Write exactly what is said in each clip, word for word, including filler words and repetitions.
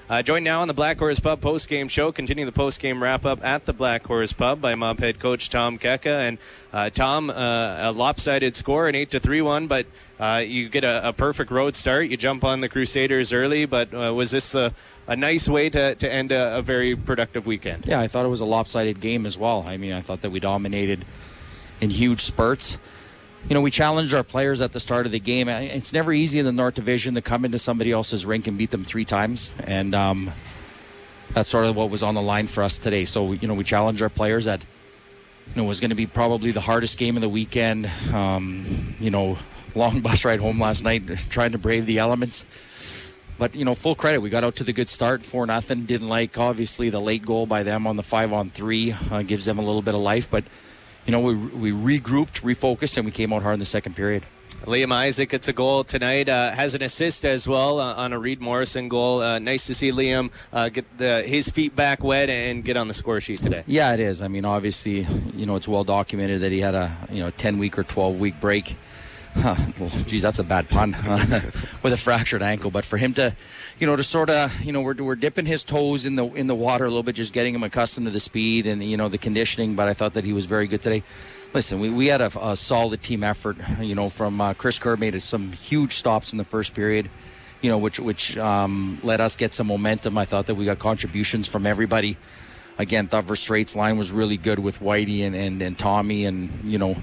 Uh, joined now on the Black Horse Pub post-game show. Continue the post-game wrap-up at the Black Horse Pub by Mob head coach Tom Keka. And uh, Tom, uh, a lopsided score, an eight to three one, but uh, you get a, a perfect road start. You jump on the Crusaders early, but uh, was this a, a nice way to, to end a, a very productive weekend? Yeah, I thought it was a lopsided game as well. I mean, I thought that we dominated in huge spurts. You know, we challenged our players at the start of the game. It's never easy in the North Division to come into somebody else's rink and beat them three times. And um, that's sort of what was on the line for us today. So, you know, we challenged our players that, you know, was going to be probably the hardest game of the weekend. Um, you know, long bus ride home last night, trying to brave the elements. But, you know, full credit. We got out to the good start, four nothing. Didn't like, obviously, the late goal by them on the five on three. Uh, gives them a little bit of life. But, you know, we we regrouped, refocused, and we came out hard in the second period. Liam Isaac gets a goal tonight, uh, has an assist as well uh, on a Reed Morrison goal. Uh, nice to see Liam uh, get the, his feet back wet and get on the score sheet today. Yeah, it is. I mean, obviously, you know, it's well documented that he had a, you know, ten-week or twelve-week break. Huh, well, geez, that's a bad pun with a fractured ankle. But for him to, you know, to sort of, you know, we're we're dipping his toes in the in the water a little bit, just getting him accustomed to the speed and, you know, the conditioning. But I thought that he was very good today. Listen, we, we had a, a solid team effort, you know, from uh, Chris Kerr made some huge stops in the first period, you know, which which um, let us get some momentum. I thought that we got contributions from everybody. Again, thought Verstraet's line was really good with Whitey and, and, and Tommy and, you know,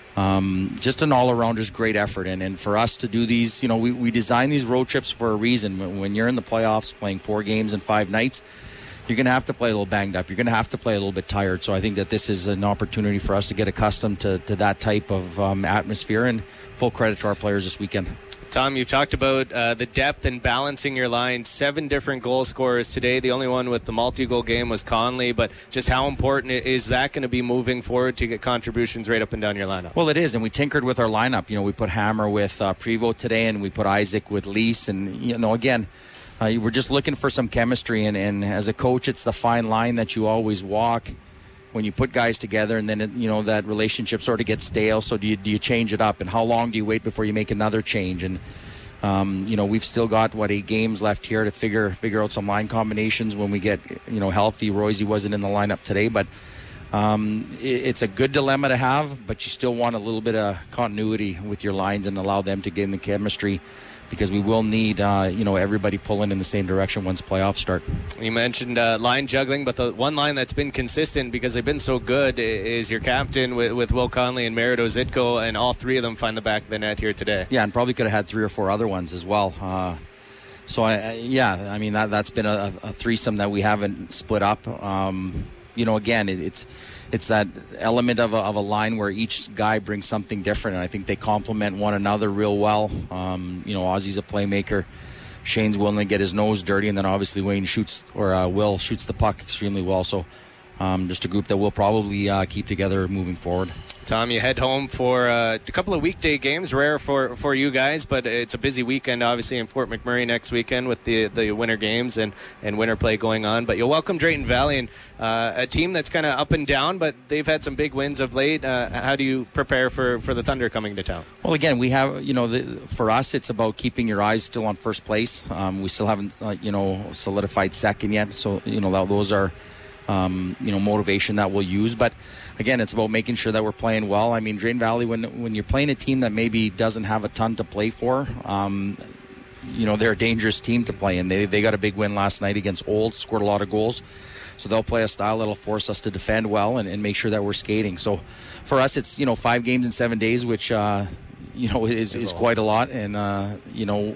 Um, just an all-around just great effort. And, and for us to do these, you know, we, we design these road trips for a reason. When you're in the playoffs playing four games in five nights, you're going to have to play a little banged up. You're going to have to play a little bit tired. So I think that this is an opportunity for us to get accustomed to, to that type of um, atmosphere, and full credit to our players this weekend. Tom, you've talked about uh, the depth and balancing your line. Seven different goal scorers today. The only one with the multi-goal game was Conley, but just how important is that going to be moving forward to get contributions right up and down your lineup? Well, it is, and we tinkered with our lineup. You know, we put Hammer with uh, Prevost today, and we put Isaac with Lease, and, you know, again, uh, we're just looking for some chemistry, and, and as a coach, it's the fine line that you always walk when you put guys together, and then, it, you know, that relationship sort of gets stale. So do you, do you change it up, and how long do you wait before you make another change? And um, you know, we've still got what eight games left here to figure figure out some line combinations when we get, you know, healthy. Royce wasn't in the lineup today, but um, it, it's a good dilemma to have. But you still want a little bit of continuity with your lines and allow them to get in the chemistry, because we will need, uh, you know, everybody pulling in the same direction once playoffs start. You mentioned uh, line juggling, but the one line that's been consistent because they've been so good is your captain with, with Will Conley and Merito Zitko, and all three of them find the back of the net here today. Yeah, and probably could have had three or four other ones as well. Uh, so, I, yeah, I mean, that, that's been a, a threesome that we haven't split up. Um, you know, again, it, it's it's that element of a, of a line where each guy brings something different, and I think they complement one another real well. Um, you know, Ozzy's a playmaker. Shane's willing to get his nose dirty, and then obviously Wayne shoots, or uh, Will shoots the puck extremely well. So um, just a group that we'll probably uh, keep together moving forward. Tom, you head home for uh, a couple of weekday games, rare for, for you guys, but it's a busy weekend, obviously, in Fort McMurray next weekend with the the winter games and, and winter play going on. But you'll welcome Drayton Valley, and uh, a team that's kind of up and down, but they've had some big wins of late. Uh, how do you prepare for, for the Thunder coming to town? Well, again, we have, you know, the, for us, it's about keeping your eyes still on first place. Um, we still haven't, uh, you know, solidified second yet. So, you know, those are, um, you know, motivation that we'll use. But again, it's about making sure that we're playing well. I mean, Drayton Valley, when when you're playing a team that maybe doesn't have a ton to play for, um, you know, they're a dangerous team to play in. They they got a big win last night against Old, scored a lot of goals. So they'll play a style that'll force us to defend well and, and make sure that we're skating. So for us, it's, you know, five games in seven days, which, uh, you know, is, is quite a lot. And, uh, you know,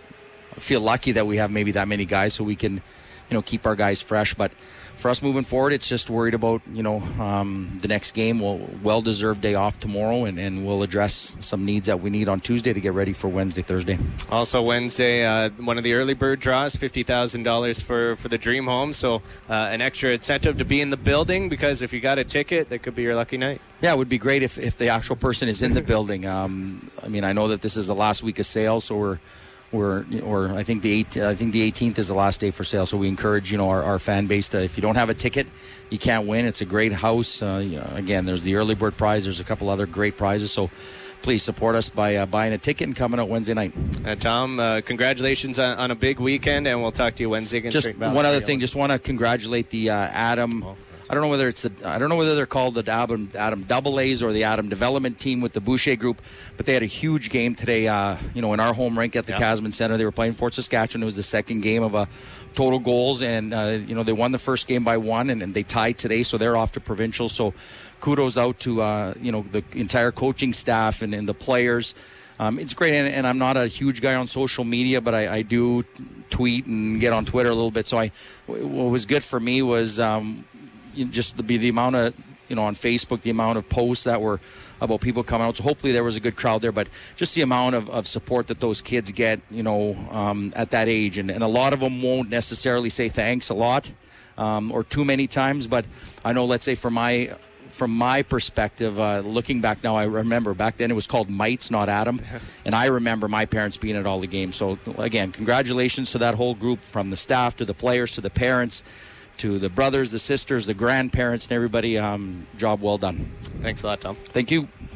I feel lucky that we have maybe that many guys so we can, you know, keep our guys fresh. But for us moving forward, it's just worried about, you know, um, the next game. We'll well-deserved day off tomorrow, and, and we'll address some needs that we need on Tuesday to get ready for Wednesday, Thursday. Also Wednesday, uh, one of the early bird draws, fifty thousand dollars for, for the Dream Home. So uh, an extra incentive to be in the building, because if you got a ticket, that could be your lucky night. Yeah, it would be great if, if the actual person is in the building. Um, I mean, I know that this is the last week of sales, so we're We're, or I think the eight, I think the eighteenth is the last day for sale. So we encourage, you know, our, our fan base to, if you don't have a ticket, you can't win. It's a great house. Uh, you know, again, there's the early bird prize. There's a couple other great prizes. So please support us by uh, buying a ticket and coming out Wednesday night. Uh, Tom, uh, congratulations on, on a big weekend, and we'll talk to you Wednesday against Just Drake Valley. one other thing, just want to congratulate the uh, Adam. Oh, I don't know whether it's the I don't know whether they're called the Adam Adam Double A's or the Adam Development Team with the Boucher Group, but they had a huge game today. Uh, you know, in our home rink at the yeah. Casman Center, they were playing Fort Saskatchewan. It was the second game of a total goals, and uh, you know they won the first game by one, and, and they tied today, so they're off to provincial. So kudos out to uh, you know the entire coaching staff and, and the players. Um, it's great, and, and I'm not a huge guy on social media, but I, I do tweet and get on Twitter a little bit. So I, what was good for me was um, just the, the amount of, you know, on Facebook, the amount of posts that were about people coming out. So hopefully there was a good crowd there, but just the amount of, of support that those kids get, you know, um, at that age. And, and a lot of them won't necessarily say thanks a lot um, or too many times, but I know, let's say for my... From my perspective, uh, looking back now, I remember back then it was called Mites, not Adam. And I remember my parents being at all the games. So, again, congratulations to that whole group, from the staff to the players to the parents to the brothers, the sisters, the grandparents, and everybody. Um, job well done. Thanks a lot, Tom. Thank you.